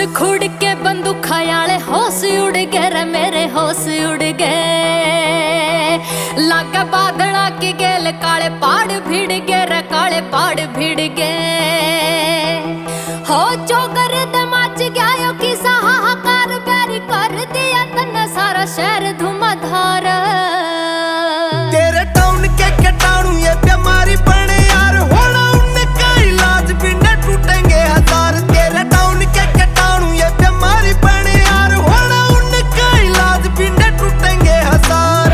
खुड़ खुड़ के बंदूक आले होश उड़ गए रे मेरे होश उड़ गए। लागे बादड़ा की गेल काले पहाड़ भिड़ गए रे काले पहाड़ भिड़ गए। हो चौकर दे मच गया यो किसा हाहाकार बैरी कर दिया तन्ने सारा शहर धुआंधार। तेरे टाउन के कटाणू ये बीमारी बने यार होना उनका इलाज भी न टूटेंगे हजार। तेरे टाउन के कटाणू ये बीमारी बने यार होना उनका इलाज भी न टूटेंगे हजार।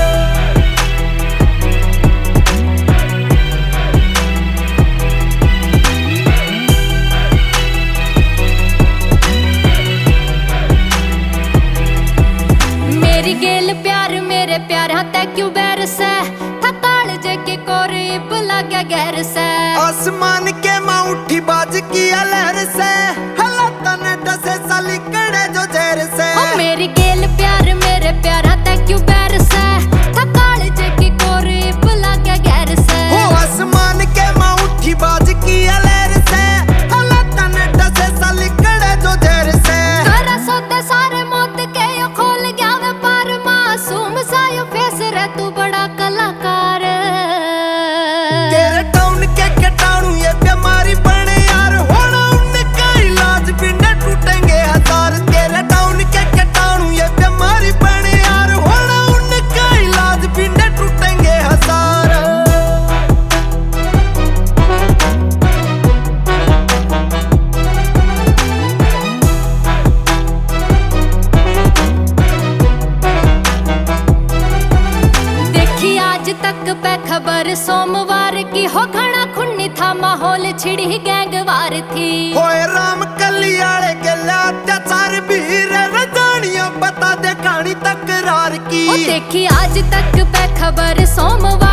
मेरी गेल प्यार मेरे प्यार हाथे क्यों बैर से थकाल जगे कोरीब लगे गैर से। आसमान के माँ उठी बाज की लहर से हालात ने डसे साली कड़े जो जहर से। मेरी गेल प्यार मेरे प्यार हाथे क्यों बैर से थकाल जगे कोरीब लगे गैर से। आसमान के माँ उठी बाज की लहर से हालात ने डसे साली कड़े जो जहर से। तेरा सौदे सारे मौत के यो खोल गया वे पार मासूम सा यो फेस रे तू बड़ा कलाकार। तेरे टाउन के कटाणू ये बीमारी बने यार होना उनका इलाज भी न टूटेंगे हजार। तेरे टाउन के कटाणू ये बीमारी बने यार होना उनका इलाज भी न टूटेंगे हजार। देखी आज तक पे खबर सोमवार की हो घना खुन्नी था माहौल छिड़ी गैंगवार थी। होए राम कलियाले के अत्याचार भी रजानियां बता दे कहानी तकरार की। देखी आज तक पे खबर सोमवार